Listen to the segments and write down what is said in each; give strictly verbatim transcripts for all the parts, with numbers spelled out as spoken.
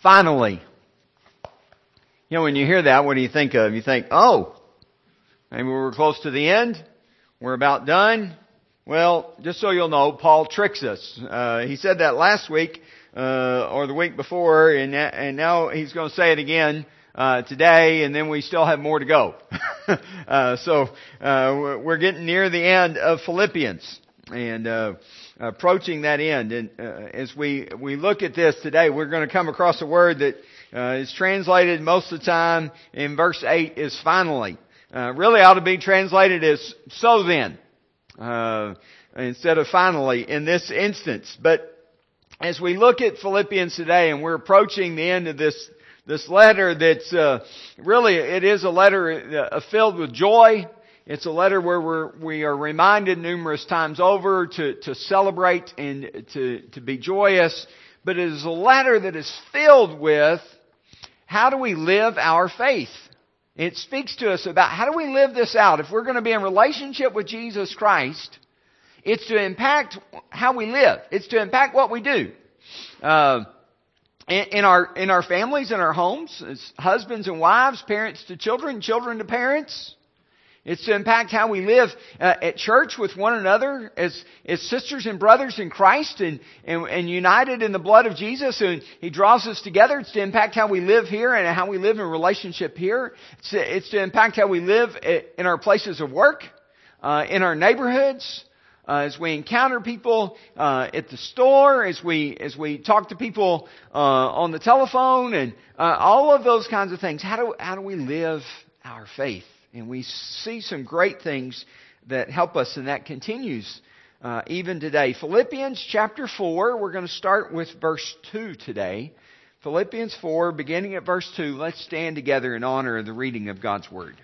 Finally. You know, when you hear that, what do you think of? You think, oh, maybe we're close to the end. We're about done. Well, just so you'll know, Paul tricks us. Uh, he said that last week, uh, or the week before, and, and now he's going to say it again, uh, today, and then we still have more to go. uh, so, uh, we're getting near the end of Philippians, and, uh, approaching that end. And, uh, as we, we look at this today, we're going to come across a word that, uh, is translated most of the time in verse eight is finally. Uh, really ought to be translated as so then. Uh, instead of finally in this instance. But as we look at Philippians today, and we're approaching the end of this this letter, that's uh, really it is a letter uh, filled with joy. It's a letter where we're we are reminded numerous times over to to celebrate and to to be joyous. But it is a letter that is filled with how do we live our faith. It speaks to us about how do we live this out. If we're going to be in relationship with Jesus Christ, it's to impact how we live. It's to impact what we do. Uh, in, in our in our families, in our homes, as husbands and wives, parents to children, children to parents. It's to impact how we live uh, at church with one another as, as sisters and brothers in Christ and, and, and united in the blood of Jesus. And He draws us together. It's to impact how we live here and how we live in relationship here. It's to, it's to impact how we live in our places of work, uh, in our neighborhoods, uh, as we encounter people uh, at the store, as we as we talk to people uh, on the telephone, and uh, all of those kinds of things. How do how do we live our faith? And we see some great things that help us, and that continues uh, even today. Philippians chapter four, we're going to start with verse two today. Philippians four, beginning at verse two. Let's stand together in honor of the reading of God's Word.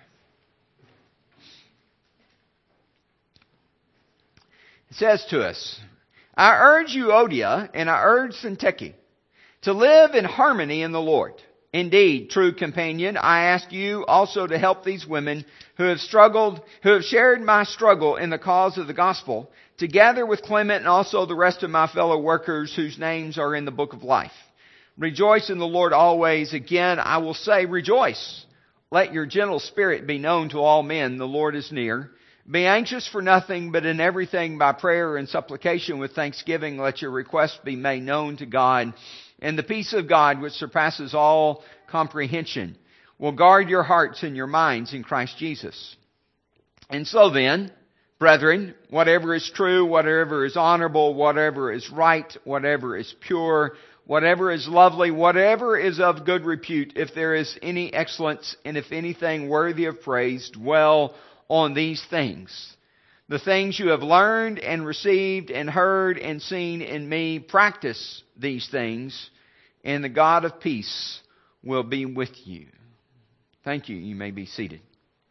It says to us, I urge Euodia and I urge Syntyche to live in harmony in the Lord. Indeed, true companion, I ask you also to help these women who have struggled, who have shared my struggle in the cause of the gospel, together with Clement and also the rest of my fellow workers whose names are in the book of life. Rejoice in the Lord always. Again, I will say rejoice. Let your gentle spirit be known to all men. The Lord is near. Be anxious for nothing, but in everything by prayer and supplication with thanksgiving, let your requests be made known to God. And the peace of God, which surpasses all comprehension, will guard your hearts and your minds in Christ Jesus. And so then, brethren, whatever is true, whatever is honorable, whatever is right, whatever is pure, whatever is lovely, whatever is of good repute, if there is any excellence and if anything worthy of praise, dwell on these things. The things you have learned and received and heard and seen in me, practice these things, and the God of peace will be with you. Thank you. You may be seated.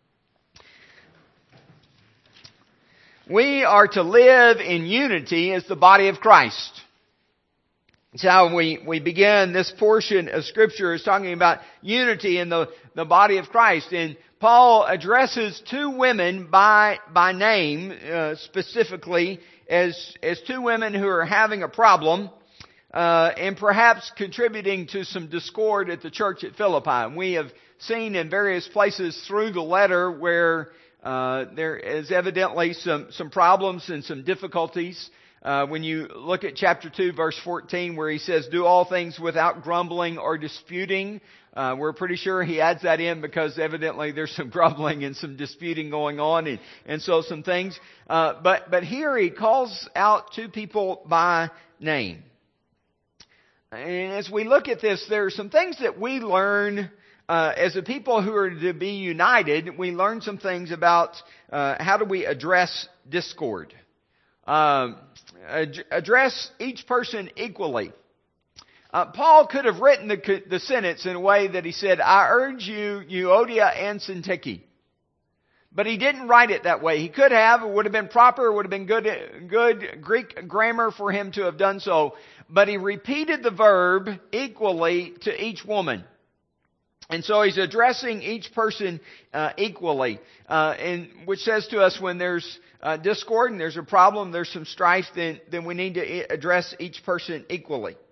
We are to live in unity as the body of Christ. It's how we, we begin this portion of Scripture is talking about unity in the, the body of Christ. And Paul addresses two women by by name, uh, specifically as as two women who are having a problem uh, and perhaps contributing to some discord at the church at Philippi. And we have seen in various places through the letter where uh, there is evidently some some problems and some difficulties. Uh, when you look at chapter two, verse fourteen, where he says, "Do all things without grumbling or disputing." Uh, we're pretty sure he adds that in because evidently there's some grumbling and some disputing going on, and, and so some things. Uh, but but here he calls out two people by name. And as we look at this, there are some things that we learn uh, as a people who are to be united. We learn some things about uh, how do we address discord. Uh, ad- address each person equally. Uh, Paul could have written the, the sentence in a way that he said, I urge you, Euodia and Syntyche. But he didn't write it that way. He could have. It would have been proper. It would have been good, good Greek grammar for him to have done so. But he repeated the verb equally to each woman. And so he's addressing each person uh, equally, uh, and which says to us when there's uh, discord and there's a problem, there's some strife, then then we need to address each person equally.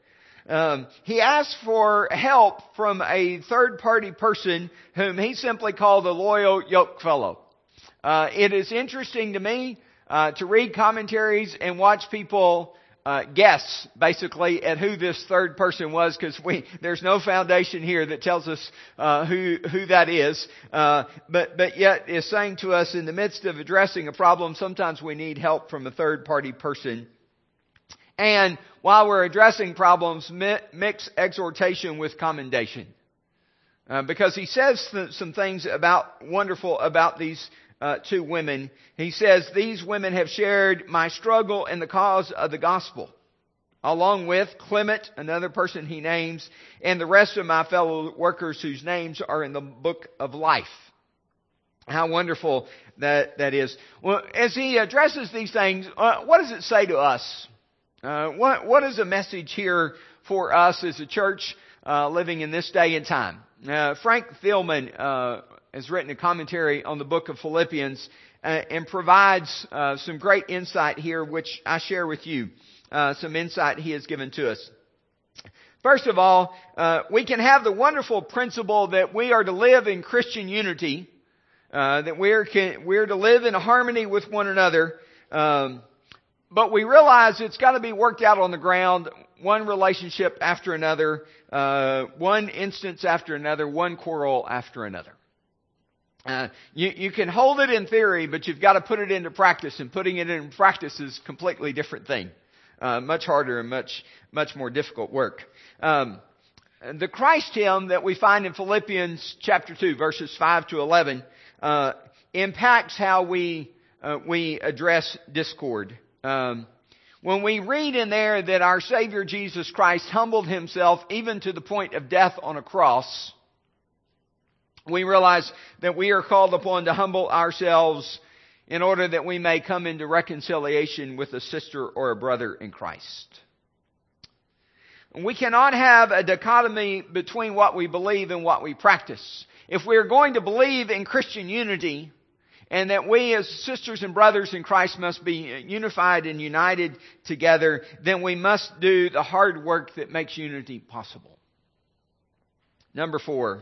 Um, he asked for help from a third-party person whom he simply called a loyal yoke fellow. Uh, it is interesting to me uh, to read commentaries and watch people uh, guess, basically, at who this third person was, because we there's no foundation here that tells us uh, who who that is. Uh, but but yet is saying to us, in the midst of addressing a problem, sometimes we need help from a third-party person. And while we're addressing problems, mix exhortation with commendation. Uh, because he says th- some things about wonderful about these uh, two women. He says, these women have shared my struggle in the cause of the gospel, along with Clement, another person he names, and the rest of my fellow workers whose names are in the book of life. How wonderful that, that is. Well, as he addresses these things, uh, what does it say to us? Uh, what, what is a message here for us as a church uh, living in this day and time? Uh, Frank Thielman uh, has written a commentary on the book of Philippians uh, and provides uh, some great insight here, which I share with you. Uh, some insight he has given to us. First of all, uh, we can have the wonderful principle that we are to live in Christian unity, uh, that we're can, we're to live in harmony with one another. Um, But we realize it's got to be worked out on the ground, one relationship after another, uh, one instance after another, one quarrel after another. Uh, you, you can hold it in theory, but you've got to put it into practice, and putting it in practice is a completely different thing. Uh, much harder and much, much more difficult work. Um, the Christ hymn that we find in Philippians chapter two, verses five to eleven, uh, impacts how we, uh, we address discord. Um, when we read in there that our Savior Jesus Christ humbled Himself even to the point of death on a cross, we realize that we are called upon to humble ourselves in order that we may come into reconciliation with a sister or a brother in Christ. We cannot have a dichotomy between what we believe and what we practice. If we are going to believe in Christian unity, and that we as sisters and brothers in Christ must be unified and united together, then we must do the hard work that makes unity possible. Number four.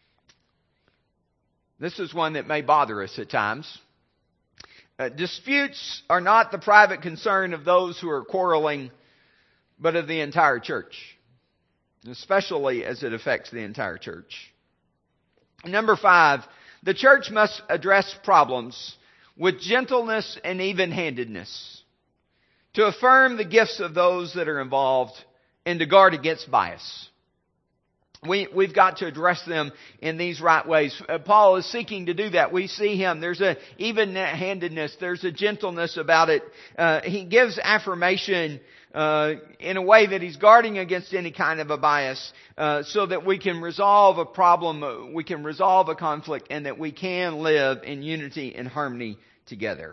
This is one that may bother us at times. Uh, disputes are not the private concern of those who are quarreling, but of the entire church, especially as it affects the entire church. Number five. The church must address problems with gentleness and even-handedness, to affirm the gifts of those that are involved and to guard against bias. We, we've got to address them in these right ways. Uh, Paul is seeking to do that. We see him. There's a even-handedness. There's a gentleness about it. Uh, he gives affirmation Uh, in a way that he's guarding against any kind of a bias, uh, so that we can resolve a problem, uh, we can resolve a conflict, and that we can live in unity and harmony together.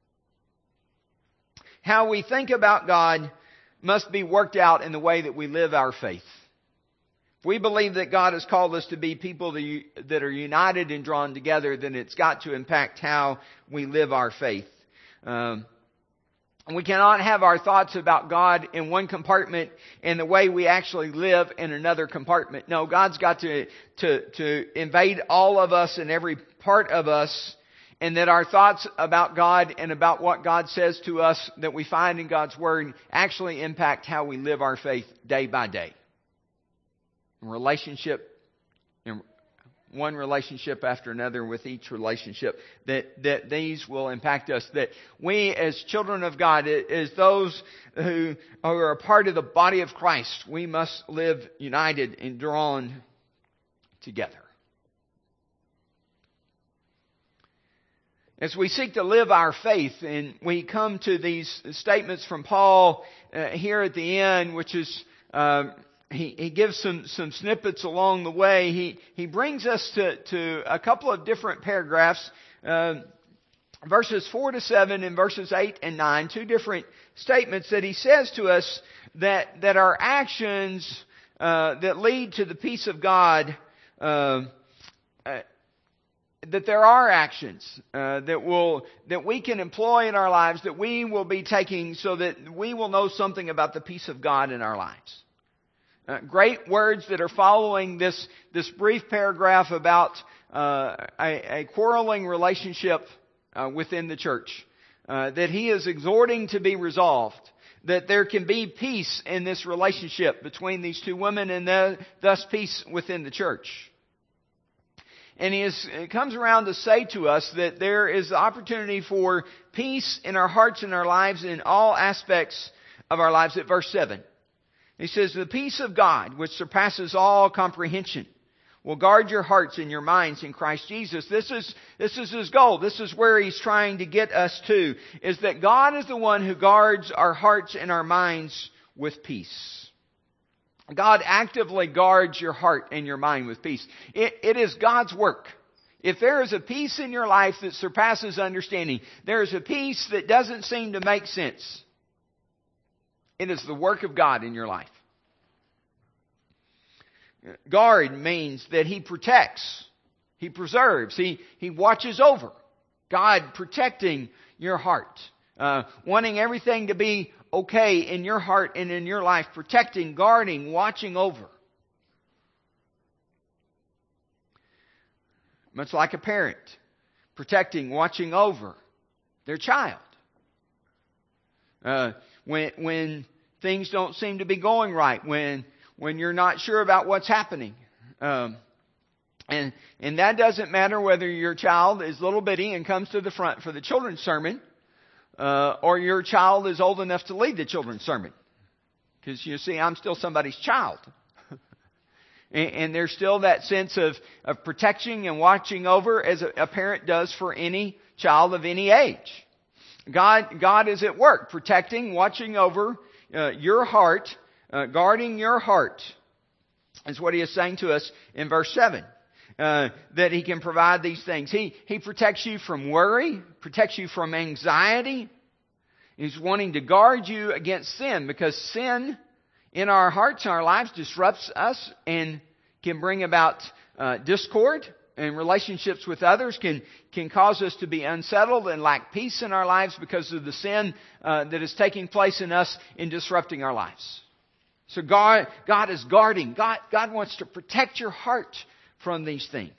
How we think about God must be worked out in the way that we live our faith. If we believe that God has called us to be people that are united and drawn together, then it's got to impact how we live our faith. Um, We cannot have our thoughts about God in one compartment and the way we actually live in another compartment. No, God's got to, to, to invade all of us and every part of us, and that our thoughts about God and about what God says to us that we find in God's Word actually impact how we live our faith day by day. In relationship, in one relationship after another with each relationship, that, that these will impact us. That we as children of God, as those who are a part of the body of Christ, we must live united and drawn together. As we seek to live our faith, and we come to these statements from Paul uh, here at the end, which is... Uh, He, he gives some, some snippets along the way. He, he brings us to, to a couple of different paragraphs, uh, verses four to seven and verses eight and nine, two different statements that he says to us that, that our actions uh, that lead to the peace of God, uh, uh, that there are actions uh, that will that we can employ in our lives, that we will be taking so that we will know something about the peace of God in our lives. Uh, great words that are following this, this brief paragraph about uh, a, a quarreling relationship uh, within the church. Uh, that he is exhorting to be resolved. That there can be peace in this relationship between these two women, and the, thus peace within the church. And he is, it comes around to say to us that there is the opportunity for peace in our hearts and our lives in all aspects of our lives at verse seven. He says, the peace of God, which surpasses all comprehension, will guard your hearts and your minds in Christ Jesus. This is, this is his goal. This is where he's trying to get us to, is that God is the one who guards our hearts and our minds with peace. God actively guards your heart and your mind with peace. It, it is God's work. If there is a peace in your life that surpasses understanding, there is a peace that doesn't seem to make sense, it is the work of God in your life. Guard means that He protects, He preserves, He, he watches over. God protecting your heart. Uh, wanting everything to be okay in your heart and in your life. Protecting, guarding, watching over. Much like a parent. Protecting, watching over their child. Uh, when, when things don't seem to be going right. When, when you're not sure about what's happening. Um, and, and that doesn't matter whether your child is little bitty and comes to the front for the children's sermon. Uh, or your child is old enough to lead the children's sermon. Because you see, I'm still somebody's child. and, and there's still that sense of, of protecting and watching over as a, a parent does for any child of any age. God, God is at work, protecting, watching over uh, your heart, uh, guarding your heart. That's what He is saying to us in verse seven. Uh, that He can provide these things. He, he protects you from worry, protects you from anxiety. He's wanting to guard you against sin, because sin in our hearts and our lives disrupts us and can bring about uh, discord, and relationships with others can, can cause us to be unsettled and lack peace in our lives because of the sin uh, that is taking place in us in disrupting our lives. So God, God is guarding. God, God wants to protect your heart from these things.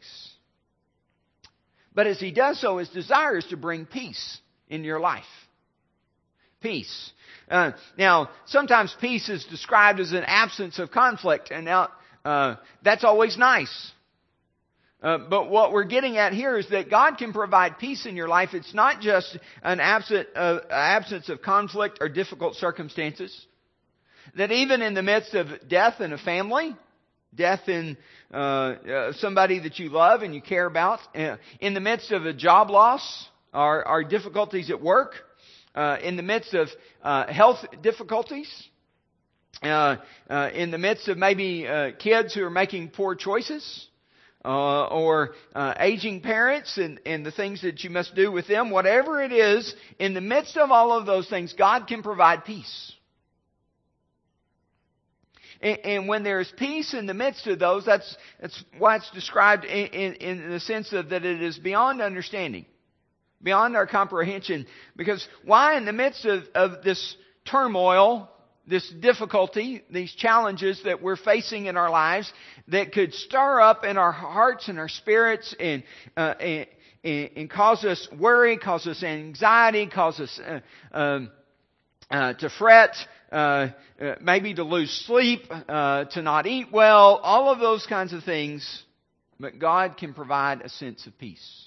But as He does so, His desire is to bring peace in your life. Peace. Uh, now, sometimes peace is described as an absence of conflict, and now uh, that's always nice. Uh, but what we're getting at here is that God can provide peace in your life. It's not just an absent, uh, absence of conflict or difficult circumstances. That even in the midst of death in a family, death in uh, uh, somebody that you love and you care about, uh, in the midst of a job loss or, or difficulties at work, uh, in the midst of uh, health difficulties, uh, uh, in the midst of maybe uh, kids who are making poor choices, uh, or uh, aging parents and, and the things that you must do with them, whatever it is, in the midst of all of those things, God can provide peace. And when there is peace in the midst of those, that's, that's why it's described in, in, in the sense of that it is beyond understanding, beyond our comprehension. Because why in the midst of, of this turmoil, this difficulty, these challenges that we're facing in our lives that could stir up in our hearts and our spirits and, uh, and, and cause us worry, cause us anxiety, cause us uh, um, uh, to fret, Uh, uh, maybe to lose sleep, uh, to not eat well, all of those kinds of things. But God can provide a sense of peace.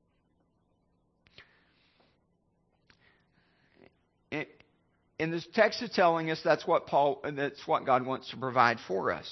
And this text is telling us that's what Paul, that's what God wants to provide for us.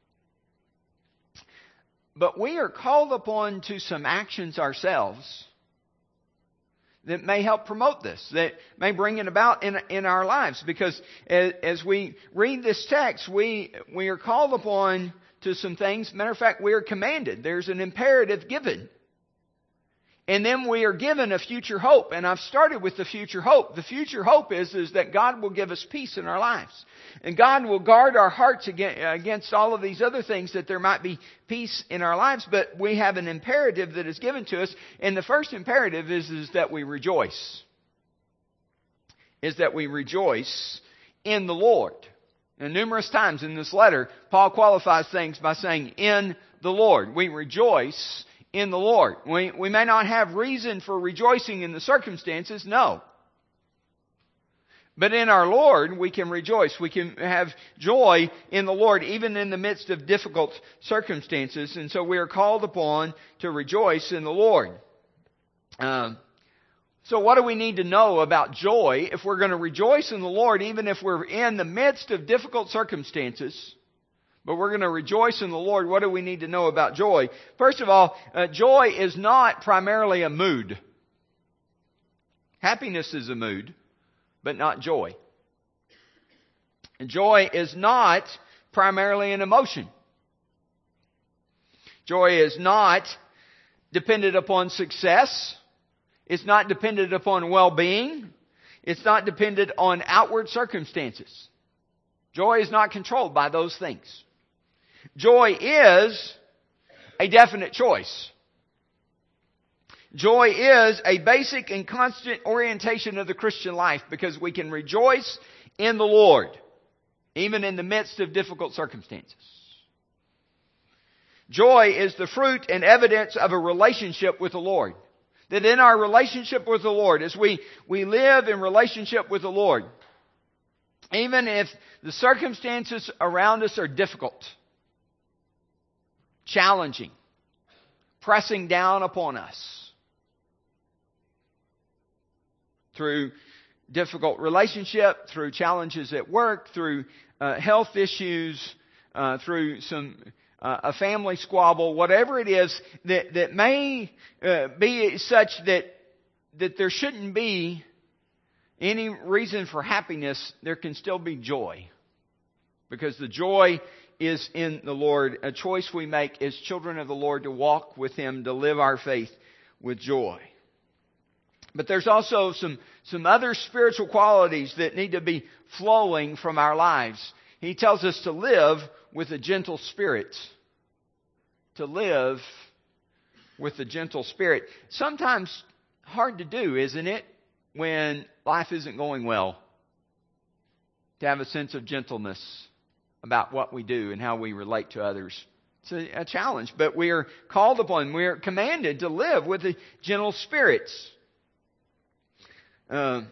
But we are called upon to some actions ourselves that may help promote this, that may bring it about in in our lives. Because as, as we read this text, we we are called upon to some things. Matter of fact, we are commanded. There's an imperative given. And then we are given a future hope. And I've started with the future hope. The future hope is, is that God will give us peace in our lives. And God will guard our hearts against all of these other things, that there might be peace in our lives. But we have an imperative that is given to us. And the first imperative is, is that we rejoice. Is that we rejoice in the Lord. And numerous times in this letter, Paul qualifies things by saying, in the Lord. We rejoice in the Lord. We, we may not have reason for rejoicing in the circumstances, no. But in our Lord, we can rejoice. We can have joy in the Lord, even in the midst of difficult circumstances. And so we are called upon to rejoice in the Lord. Um, so what do we need to know about joy if we're going to rejoice in the Lord, even if we're in the midst of difficult circumstances? But we're going to rejoice in the Lord. What do we need to know about joy? First of all, uh, joy is not primarily a mood. Happiness is a mood, but not joy. And joy is not primarily an emotion. Joy is not dependent upon success. It's not dependent upon well-being. It's not dependent on outward circumstances. Joy is not controlled by those things. Joy is a definite choice. Joy is a basic and constant orientation of the Christian life because we can rejoice in the Lord, even in the midst of difficult circumstances. Joy is the fruit and evidence of a relationship with the Lord. That in our relationship with the Lord, as we, we live in relationship with the Lord, even if the circumstances around us are difficult, challenging, pressing down upon us, through difficult relationship, through challenges at work, through uh, health issues, uh, through some uh, a family squabble, whatever it is that that may uh, be such that that there shouldn't be any reason for happiness, there can still be joy, because the joy is in the Lord. A choice we make as children of the Lord to walk with Him, to live our faith with joy. But there's also some, some other spiritual qualities that need to be flowing from our lives. He tells us to live with a gentle spirit. To live with a gentle spirit. Sometimes hard to do, isn't it? When life isn't going well. To have a sense of gentleness about what we do and how we relate to others. It's a, a challenge, but we are called upon, we are commanded to live with a gentle spirit. Uh,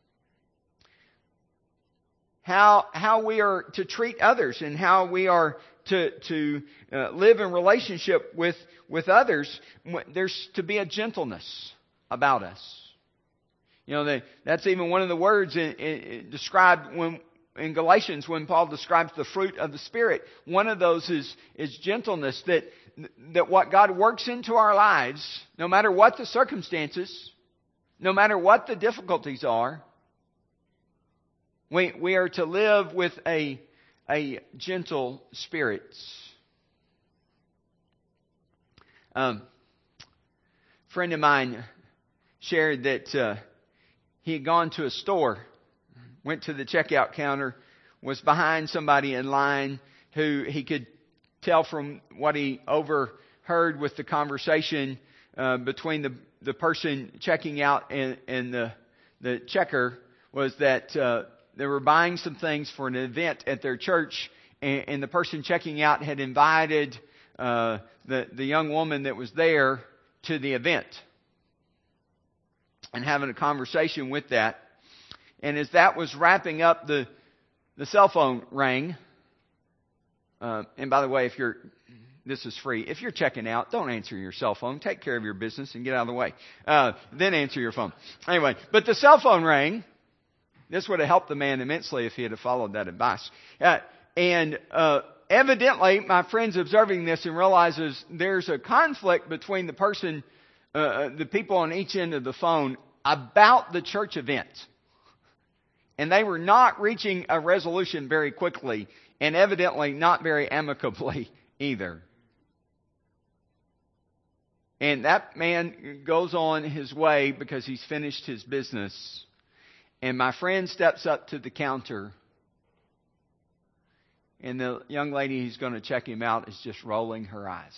how how we are to treat others and how we are to to uh, live in relationship with with others. There's to be a gentleness about us. You know, the, that's even one of the words in, in, described when in Galatians when Paul describes the fruit of the Spirit. One of those is is gentleness. That that what God works into our lives, no matter what the circumstances, no matter what the difficulties are, we, we are to live with a, a gentle spirit. Um, a friend of mine shared that uh, he had gone to a store, went to the checkout counter, was behind somebody in line who he could tell from what he overheard with the conversation uh, between the the person checking out and, and the the checker was that uh, they were buying some things for an event at their church, and, and the person checking out had invited uh, the the young woman that was there to the event, and having a conversation with that. And as that was wrapping up, the the cell phone rang. Uh, and by the way, if you're This is free. If you're checking out, don't answer your cell phone. Take care of your business and get out of the way. Uh, then answer your phone. Anyway, but the cell phone rang. This would have helped the man immensely if he had followed that advice. Uh, and uh, evidently, my friend's observing this and realizes there's a conflict between the person, uh, the people on each end of the phone about the church event. And they were not reaching a resolution very quickly, and evidently not very amicably either. And that man goes on his way because he's finished his business. And my friend steps up to the counter. And the young lady who's going to check him out is just rolling her eyes.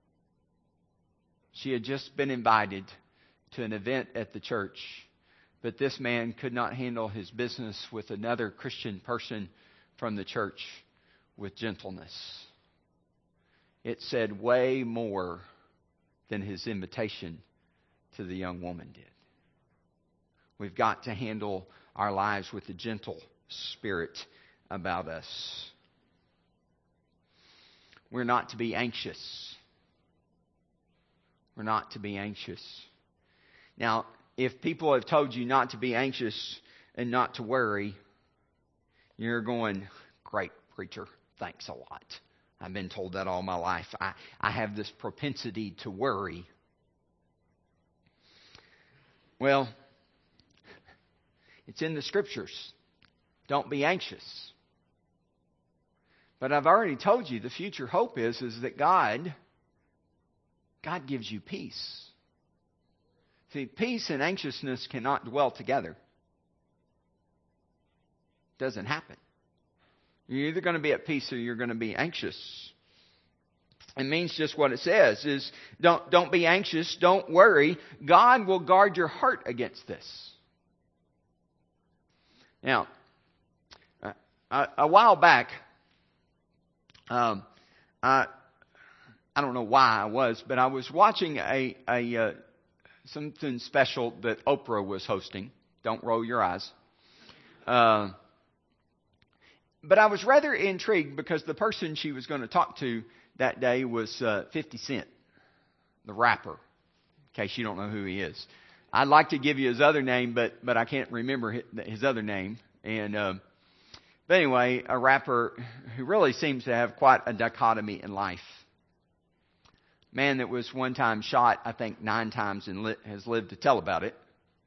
She had just been invited to an event at the church. But this man could not handle his business with another Christian person from the church with gentleness. It said way more than his invitation to the young woman did. We've got to handle our lives with a gentle spirit about us. We're not to be anxious. We're not to be anxious. Now, if people have told you not to be anxious and not to worry, you're going, great, preacher, thanks a lot. I've been told that all my life. I, I have this propensity to worry. Well, it's in the Scriptures. Don't be anxious. But I've already told you the future hope is, is that God, God gives you peace. See, peace and anxiousness cannot dwell together. It doesn't happen. You're either going to be at peace or you're going to be anxious. It means just what it says, is don't, don't be anxious, don't worry. God will guard your heart against this. Now, a, a while back, um, I, I don't know why I was, but I was watching a, a uh, something special that Oprah was hosting. Don't roll your eyes. Uh, but I was rather intrigued because the person she was going to talk to that day was uh, fifty Cent, the rapper, in case you don't know who he is. I'd like to give you his other name, but but I can't remember his, his other name. And uh, but anyway, a rapper who really seems to have quite a dichotomy in life. Man that was one time shot, I think, nine times and li- has lived to tell about it.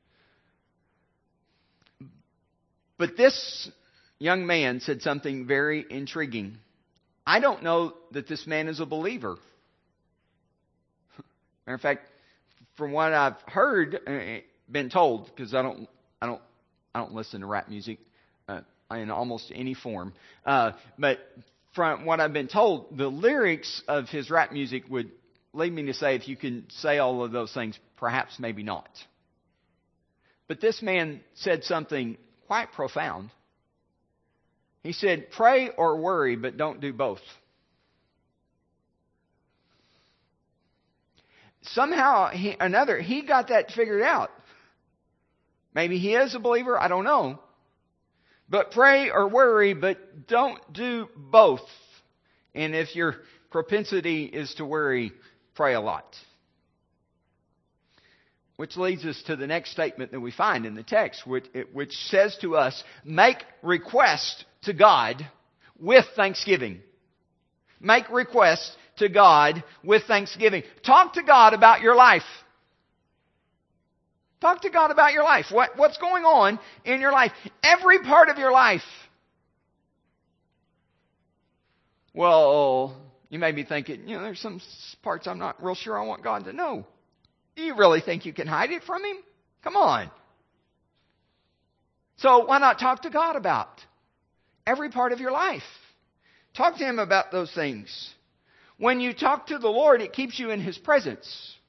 But this young man said something very intriguing. I don't know that this man is a believer. Matter of fact, from what I've heard, uh, been told, because I don't, I don't, I don't listen to rap music uh, in almost any form. Uh, but from what I've been told, the lyrics of his rap music would lead me to say, if you can say all of those things, perhaps maybe not. But this man said something quite profound. He said, pray or worry, but don't do both. Somehow, he, another, he got that figured out. Maybe he is a believer, I don't know. But pray or worry, but don't do both. And if your propensity is to worry, pray a lot. Which leads us to the next statement that we find in the text, which, which says to us, make request to God with thanksgiving. Make request to God with thanksgiving. Talk to God about your life. Talk to God about your life. What, what's going on in your life? Every part of your life. Well, you may be thinking, you know, there's some parts I'm not real sure I want God to know. Do you really think you can hide it from Him? Come on. So why not talk to God about every part of your life? Talk to Him about those things. When you talk to the Lord, it keeps you in His presence.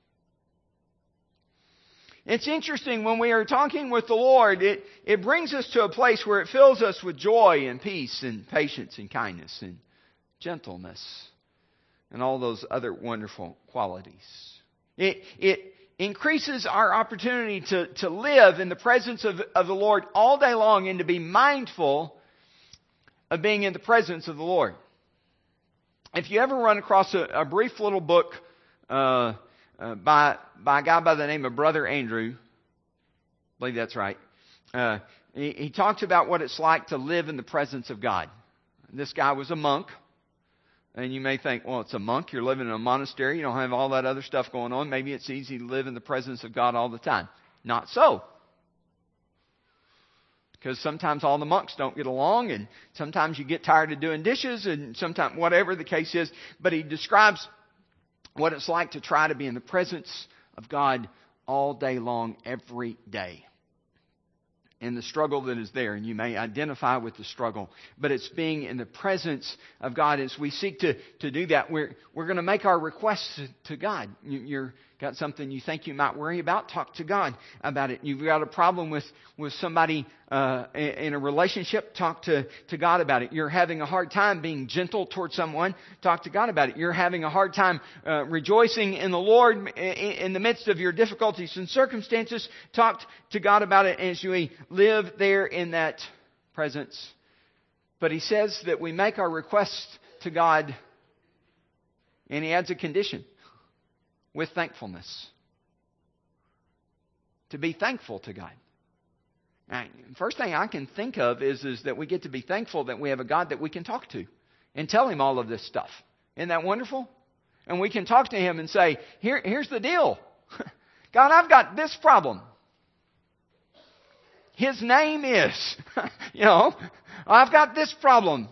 It's interesting, when we are talking with the Lord, it, it brings us to a place where it fills us with joy and peace and patience and kindness and gentleness and all those other wonderful qualities. It, it increases our opportunity to, to live in the presence of, of the Lord all day long and to be mindful of being in the presence of the Lord. If you ever run across a, a brief little book uh, uh, by, by a guy by the name of Brother Andrew, I believe that's right, uh, he, he talks about what it's like to live in the presence of God. This guy was a monk. And you may think, well, it's a monk. You're living in a monastery. You don't have all that other stuff going on. Maybe it's easy to live in the presence of God all the time. Not so. Because sometimes all the monks don't get along, and sometimes you get tired of doing dishes, and sometimes whatever the case is. But he describes what it's like to try to be in the presence of God all day long, every day. And the struggle that is there, and you may identify with the struggle, but it's being in the presence of God. As we seek to, to do that, we're we're going to make our requests to, to God. You're got something you think you might worry about, talk to God about it. You've got a problem with, with somebody uh, in a relationship, talk to, to God about it. You're having a hard time being gentle towards someone, talk to God about it. You're having a hard time uh, rejoicing in the Lord in, in the midst of your difficulties and circumstances, talk to God about it as we live there in that presence. But he says that we make our requests to God, and he adds a condition. With thankfulness. To be thankful to God. Now, first thing I can think of is, is that we get to be thankful that we have a God that we can talk to and tell Him all of this stuff. Isn't that wonderful? And we can talk to Him and say, Here, here's the deal. God, I've got this problem. His name is, you know, I've got this problem.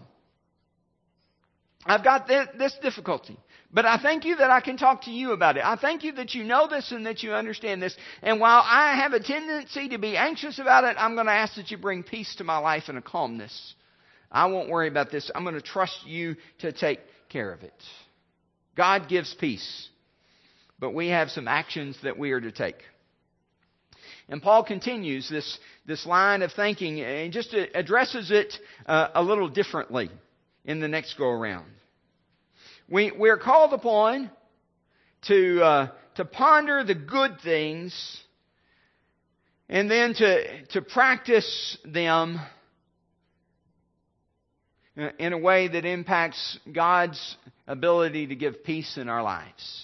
I've got this, this difficulty. But I thank you that I can talk to you about it. I thank you that you know this and that you understand this. And while I have a tendency to be anxious about it, I'm going to ask that you bring peace to my life and a calmness. I won't worry about this. I'm going to trust you to take care of it. God gives peace. But we have some actions that we are to take. And Paul continues this, this line of thinking and just addresses it uh, a little differently in the next go around. We, we're called upon to, uh, to ponder the good things and then to, to practice them in a way that impacts God's ability to give peace in our lives.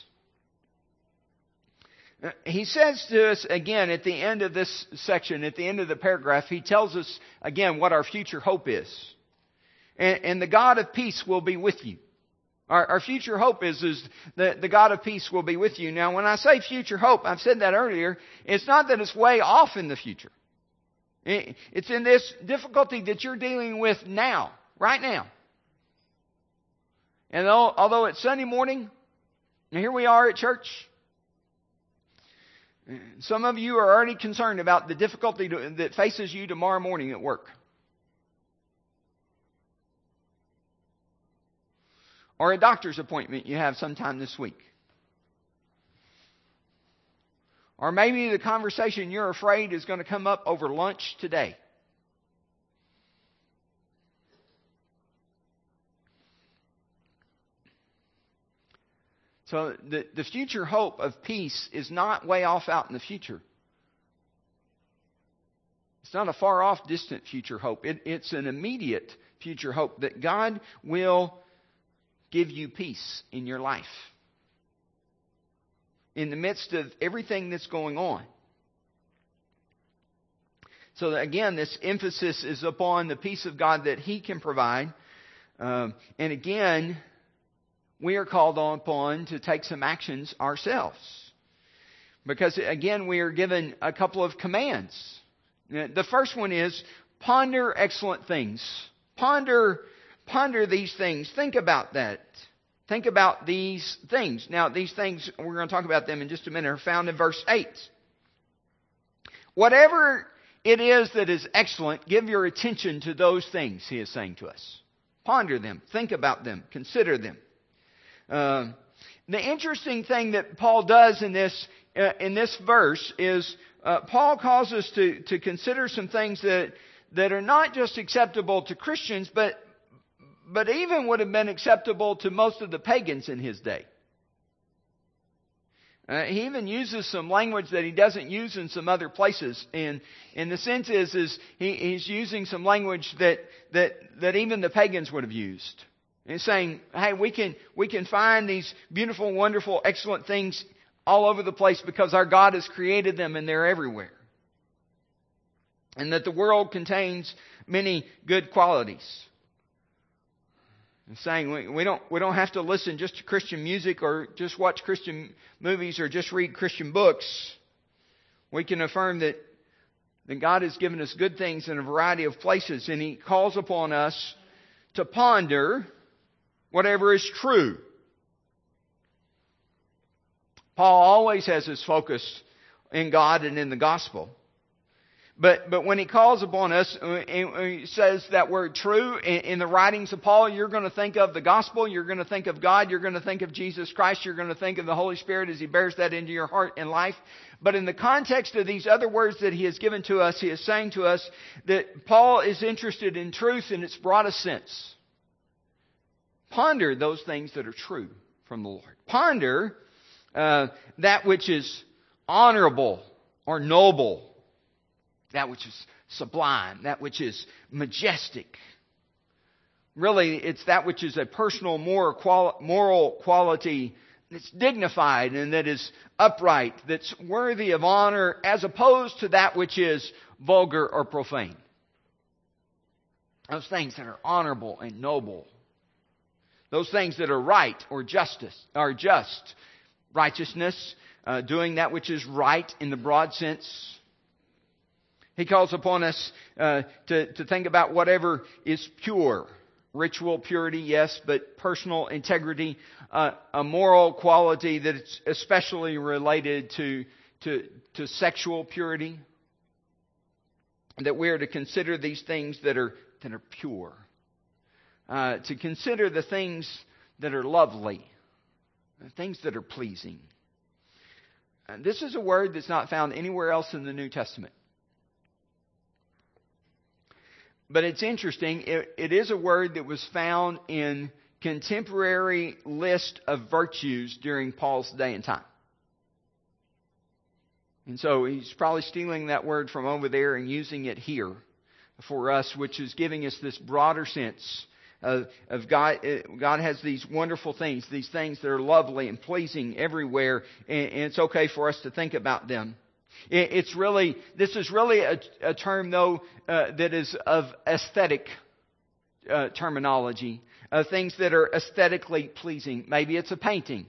He says to us again at the end of this section, at the end of the paragraph, he tells us again what our future hope is. And, and the God of peace will be with you. Our, our future hope is, is that the God of peace will be with you. Now, when I say future hope, I've said that earlier, it's not that it's way off in the future. It, it's in this difficulty that you're dealing with now, right now. And though, although it's Sunday morning, and here we are at church, some of you are already concerned about the difficulty to, that faces you tomorrow morning at work. Or a doctor's appointment you have sometime this week. Or maybe the conversation you're afraid is going to come up over lunch today. So the, the future hope of peace is not way off out in the future. It's not a far off, distant future hope. It, it's an immediate future hope that God will give you peace in your life. In the midst of everything that's going on. So that, again, this emphasis is upon the peace of God that He can provide. Um, and again, we are called upon to take some actions ourselves. Because again, we are given a couple of commands. The first one is ponder excellent things. Ponder Ponder these things. Think about that. Think about these things. Now, these things, we're going to talk about them in just a minute, are found in verse eight. Whatever it is that is excellent, give your attention to those things, he is saying to us. Ponder them. Think about them. Consider them. Uh, the interesting thing that Paul does in this uh, in this verse is uh, Paul calls us to, to consider some things that, that are not just acceptable to Christians, but But even would have been acceptable to most of the pagans in his day. Uh, he even uses some language that he doesn't use in some other places. And, and the sense is, is he, he's using some language that, that, that even the pagans would have used. And saying, hey, we can, we can find these beautiful, wonderful, excellent things all over the place because our God has created them and they're everywhere. And that the world contains many good qualities. And saying we, we don't we don't have to listen just to Christian music or just watch Christian movies or just read Christian books. We can affirm that, that God has given us good things in a variety of places, and He calls upon us to ponder whatever is true. Paul always has his focus in God and in the gospel. But but when he calls upon us, and he says that word true, in the writings of Paul, you're going to think of the gospel, you're going to think of God, you're going to think of Jesus Christ, you're going to think of the Holy Spirit as He bears that into your heart and life. But in the context of these other words that he has given to us, he is saying to us that Paul is interested in truth in its broadest sense. Ponder those things that are true from the Lord. Ponder uh, that which is honorable or noble. That which is sublime, that which is majestic. Really, it's that which is a personal moral quality that's dignified and that is upright, that's worthy of honor, as opposed to that which is vulgar or profane. Those things that are honorable and noble. Those things that are right or justice, or just. Righteousness, uh, doing that which is right in the broad sense. He calls upon us uh, to, to think about whatever is pure. Ritual purity, yes, but personal integrity, uh, a moral quality that's especially related to, to, to sexual purity. That we are to consider these things that are, that are pure. Uh, to consider the things that are lovely. The things that are pleasing. And this is a word that's not found anywhere else in the New Testament. But it's interesting, it, it is a word that was found in contemporary list of virtues during Paul's day and time. And so he's probably stealing that word from over there and using it here for us, which is giving us this broader sense of, of God. God has these wonderful things, these things that are lovely and pleasing everywhere, and, and it's okay for us to think about them. It's really, this is really a, a term, though, uh, that is of aesthetic uh, terminology. Uh, things that are aesthetically pleasing. Maybe it's a painting.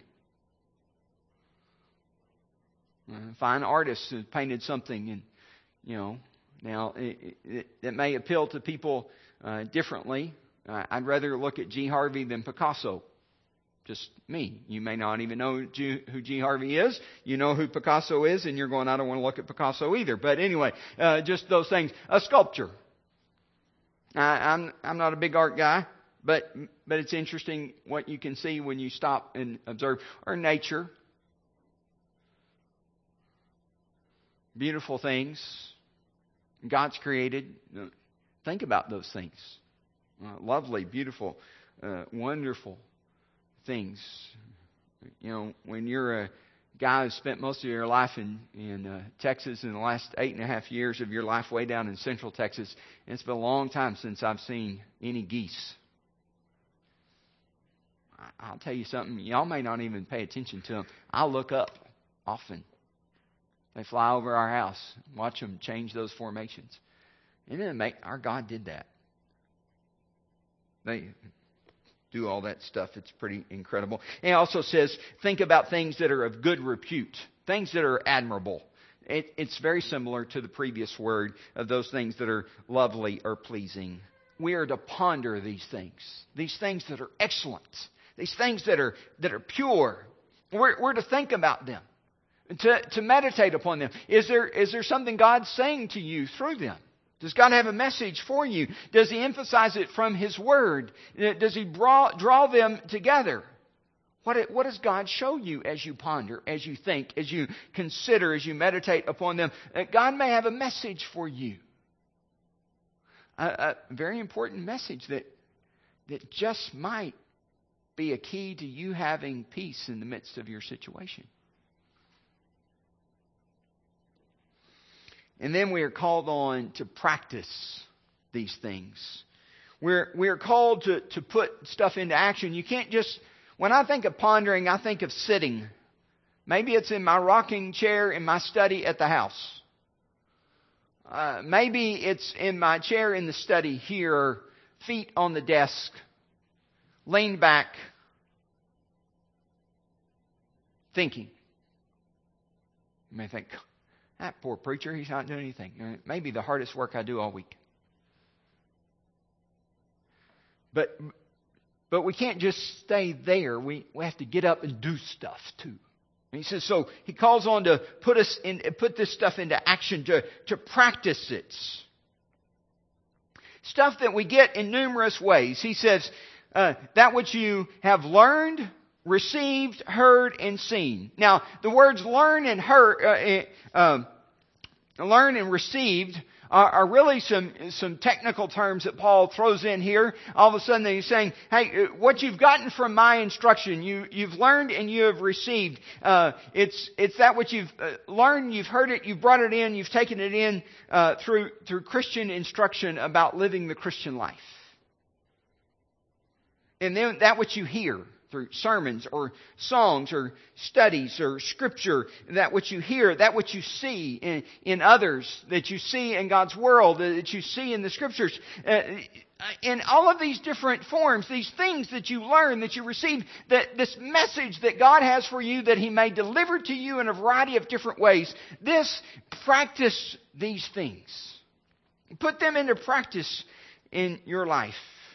Uh, fine artists have painted something, and, you know, now it, it, it may appeal to people uh, differently. Uh, I'd rather look at G. Harvey than Picasso. Just me. You may not even know who G. Harvey is. You know who Picasso is, and you're going, I don't want to look at Picasso either. But anyway, uh, just those things. A sculpture. I, I'm I'm not a big art guy, but but it's interesting what you can see when you stop and observe. Or nature. Beautiful things. God's created. Think about those things. Uh, lovely, beautiful, uh, wonderful things. You know, when you're a guy who spent most of your life in, in uh, Texas, in the last eight and a half years of your life way down in central Texas, and it's been a long time since I've seen any geese. I'll tell you something, y'all may not even pay attention to them. I'll look up often. They fly over our house, watch them change those formations. And then make, our God did that. They do all that stuff. It's pretty incredible. And it also says, think about things that are of good repute. Things that are admirable. It, it's very similar to the previous word of those things that are lovely or pleasing. We are to ponder these things. These things that are excellent. These things that are that are pure. We're, we're to think about them. To, to meditate upon them. Is there is there something God's saying to you through them? Does God have a message for you? Does He emphasize it from His Word? Does He draw, draw them together? What, what does God show you as you ponder, as you think, as you consider, as you meditate upon them? God may have a message for you. A, a very important message that, that just might be a key to you having peace in the midst of your situation. And then we are called on to practice these things. We're, we're called to, to put stuff into action. You can't just, when I think of pondering, I think of sitting. Maybe it's in my rocking chair in my study at the house. Uh, maybe it's in my chair in the study here, feet on the desk, leaned back, thinking. You may think, that poor preacher, he's not doing anything. It may be the hardest work I do all week. But but we can't just stay there. We, we have to get up and do stuff too. And he says, so he calls on to put us in, put this stuff into action, to, to practice it. Stuff that we get in numerous ways. He says, uh, that which you have learned, received, heard, and seen. Now, the words learn and heard, uh, uh, learn and received are, are really some, some technical terms that Paul throws in here. All of a sudden he's saying, hey, what you've gotten from my instruction, you, you've learned and you have received. Uh, it's, it's that which you've uh, learned, you've heard it, you've brought it in, you've taken it in uh, through, through Christian instruction about living the Christian life. And then that which you hear through sermons or songs or studies or scripture, that which you hear, that which you see in, in others, that you see in God's world, that you see in the scriptures. Uh, in all of these different forms, these things that you learn, that you receive, that this message that God has for you, that He may deliver to you in a variety of different ways. This, practice these things. Put them into practice in your life.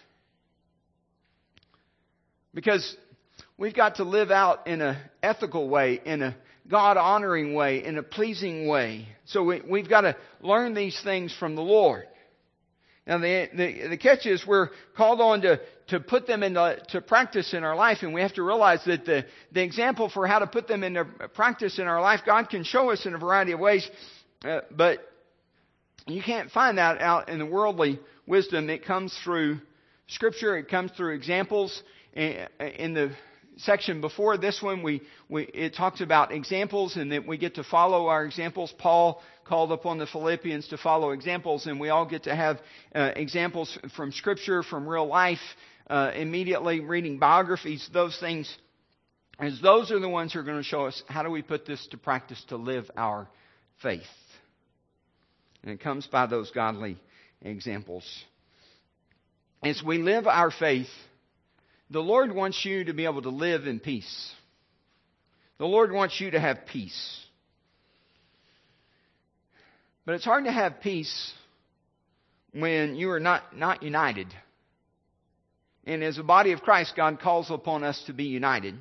Because we've got to live out in an ethical way, in a God-honoring way, in a pleasing way. So we, we've got to learn these things from the Lord. Now the, the, the catch is we're called on to, to put them into to practice in our life, and we have to realize that the, the example for how to put them into practice in our life, God can show us in a variety of ways, uh, but you can't find that out in the worldly wisdom. It comes through Scripture, it comes through examples. In the section before this one, we, we it talks about examples and that we get to follow our examples. Paul called upon the Philippians to follow examples, and we all get to have uh, examples from Scripture, from real life, uh, immediately reading biographies, those things. As those are the ones who are going to show us how do we put this to practice to live our faith. And it comes by those godly examples. As we live our faith, the Lord wants you to be able to live in peace. The Lord wants you to have peace. But it's hard to have peace when you are not, not united. And as a body of Christ, God calls upon us to be united.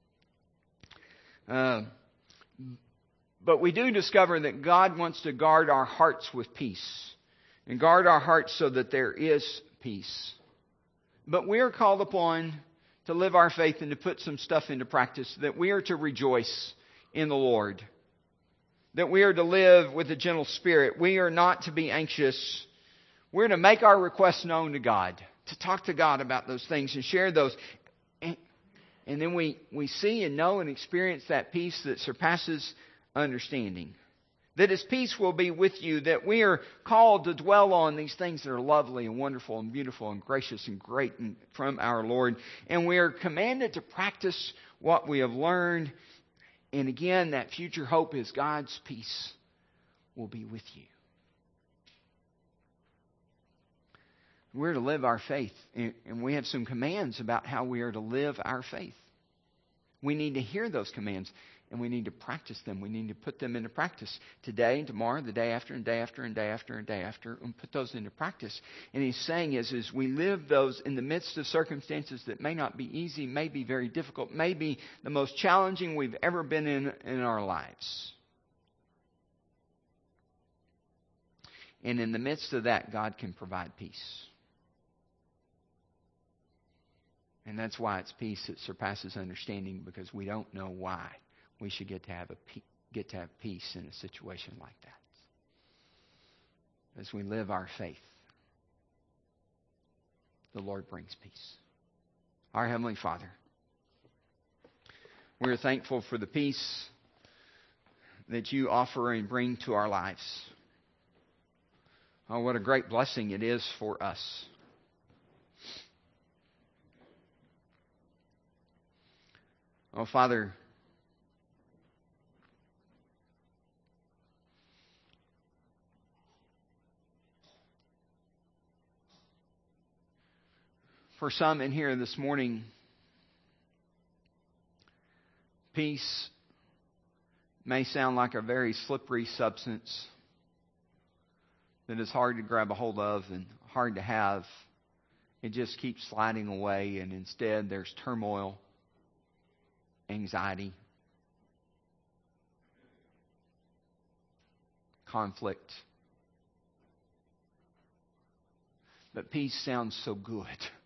Uh, but we do discover that God wants to guard our hearts with peace. And guard our hearts so that there is peace. But we are called upon to live our faith and to put some stuff into practice. That we are to rejoice in the Lord. That we are to live with a gentle spirit. We are not to be anxious. We're to make our requests known to God. To talk to God about those things and share those. And, and then we, we see and know and experience that peace that surpasses understanding. That His peace will be with you. That we are called to dwell on these things that are lovely and wonderful and beautiful and gracious and great and from our Lord. And we are commanded to practice what we have learned. And again, that future hope is God's peace will be with you. We're to live our faith. And we have some commands about how we are to live our faith. We need to hear those commands. And we need to practice them. We need to put them into practice today and tomorrow, the day after, and day after, and day after, and day after, and put those into practice. And He's saying is, is we live those in the midst of circumstances that may not be easy, may be very difficult, may be the most challenging we've ever been in in our lives. And in the midst of that, God can provide peace. And that's why it's peace that surpasses understanding, because we don't know why we should get to have a get to have peace in a situation like that. As we live our faith, the Lord brings peace. Our Heavenly Father, we are thankful for the peace that You offer and bring to our lives. Oh, what a great blessing it is for us. Oh, Father, for some in here this morning, peace may sound like a very slippery substance that is hard to grab a hold of and hard to have. It just keeps sliding away, and instead there's turmoil, anxiety, conflict. But peace sounds so good.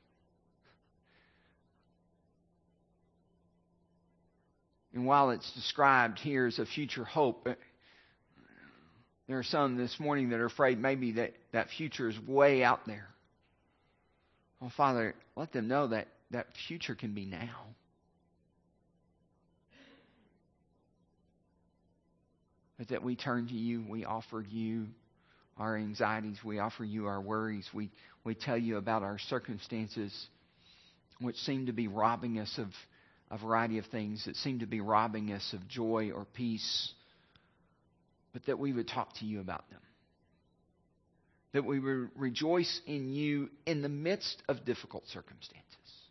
And while it's described here as a future hope, there are some this morning that are afraid maybe that that future is way out there. Well, Father, let them know that that future can be now. But that we turn to you, we offer you our anxieties, we offer you our worries, we, we tell you about our circumstances which seem to be robbing us of a variety of things that seem to be robbing us of joy or peace, but that we would talk to you about them. That we would rejoice in you in the midst of difficult circumstances.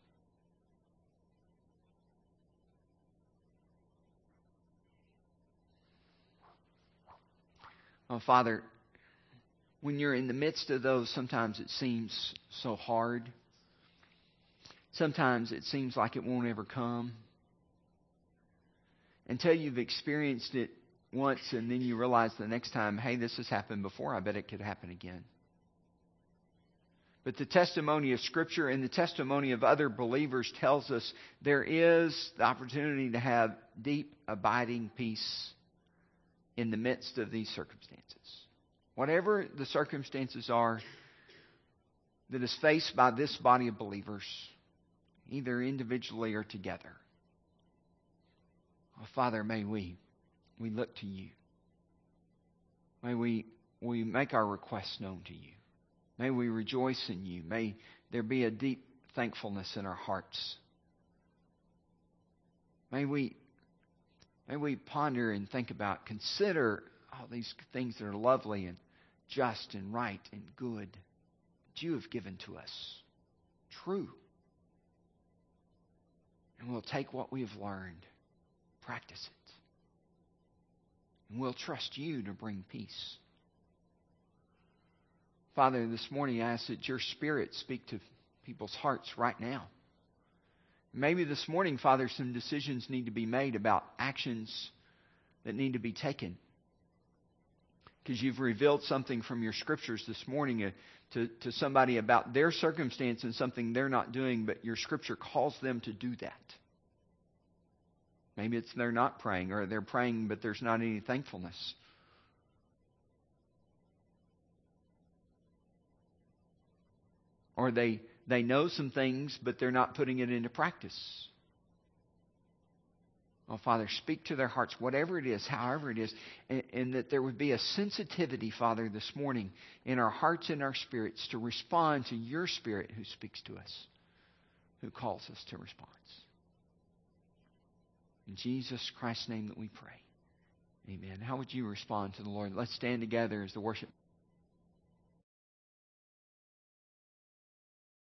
Oh, Father, when you're in the midst of those, sometimes it seems so hard. Sometimes it seems like it won't ever come. Until you've experienced it once and then you realize the next time, hey, this has happened before, I bet it could happen again. But the testimony of Scripture and the testimony of other believers tells us there is the opportunity to have deep, abiding peace in the midst of these circumstances. Whatever the circumstances are that is faced by this body of believers, either individually or together. Oh, Father, may we, we look to you. May we, we make our requests known to you. May we rejoice in you. May there be a deep thankfulness in our hearts. May we, may we ponder and think about, consider all these things that are lovely and just and right and good that you have given to us. True. And we'll take what we have learned, practice it. And we'll trust you to bring peace. Father, this morning I ask that your Spirit speak to people's hearts right now. Maybe this morning, Father, some decisions need to be made about actions that need to be taken. Because you've revealed something from your Scriptures this morning uh, to, to somebody about their circumstance and something they're not doing, but your Scripture calls them to do that. Maybe it's they're not praying, or they're praying but there's not any thankfulness. Or they, they know some things but they're not putting it into practice. Oh, Father, speak to their hearts, whatever it is, however it is, and, and that there would be a sensitivity, Father, this morning in our hearts and our spirits to respond to your Spirit who speaks to us, who calls us to response. In Jesus Christ's name that we pray. Amen. How would you respond to the Lord? Let's stand together as the worship